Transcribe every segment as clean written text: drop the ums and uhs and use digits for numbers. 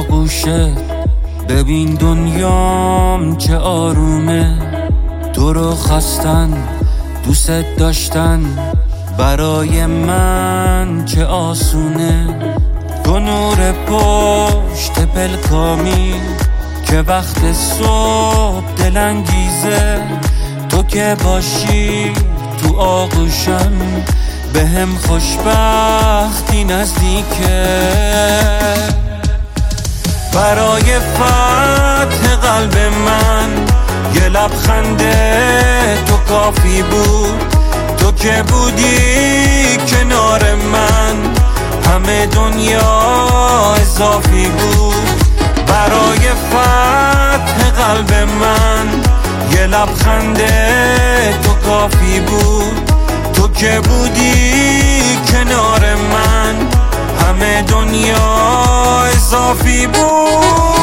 آغوشت ببین دنیام چه آرومه، تو رو خواستن دوست داشتن برای من چه آسونه. تو نور پشت پلکامی که وقت صبح دلانگیزه، تو که باشی تو آغوشم بهم خوشبختی نزدیکه. برای فتح قلب من یه لبخند تو کافی بود، تو که بودی کنار من همه دنیا اضافی بود. برای فتح قلب من یه لبخند تو کافی بود، تو که بودی کنار من همه دنیا اضافی بود.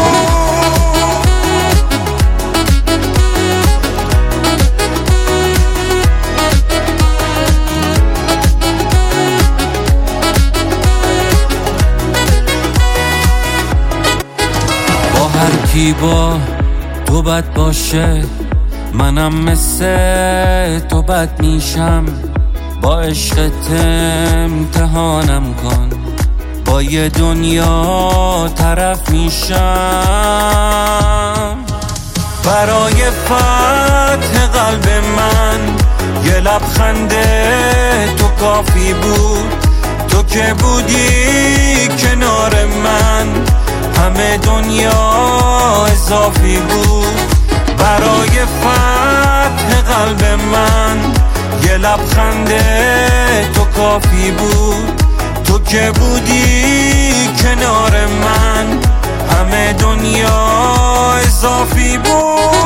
هر کی با تو بد باشه منم مثل تو بد میشم، با عشقت امتحانم کن با یه دنیا طرف میشم. برای فتح قلب من یه لبخند تو کافی بود، تو که بودی کنار من همه دنیا اضافی بود. برای فتح قلب من یه لبخند تو کافی بود، تو که بودی کنار من همه دنیا اضافی بود.